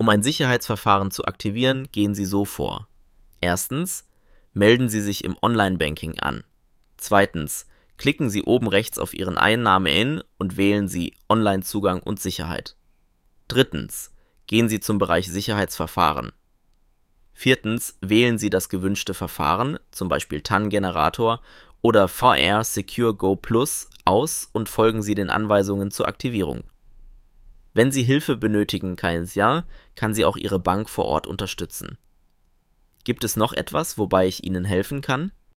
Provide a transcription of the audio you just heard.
Um ein Sicherheitsverfahren zu aktivieren, gehen Sie so vor. Erstens, melden Sie sich im Online-Banking an. Zweitens, klicken Sie oben rechts auf Ihren Einnahme-In und wählen Sie Online-Zugang und Sicherheit. Drittens, gehen Sie zum Bereich Sicherheitsverfahren. Viertens, wählen Sie das gewünschte Verfahren, zum Beispiel TAN-Generator oder VR Secure Go Plus, aus und folgen Sie den Anweisungen zur Aktivierung. Wenn Sie Hilfe benötigen, KNSA kann Sie auch Ihre Bank vor Ort unterstützen. Gibt es noch etwas, wobei ich Ihnen helfen kann?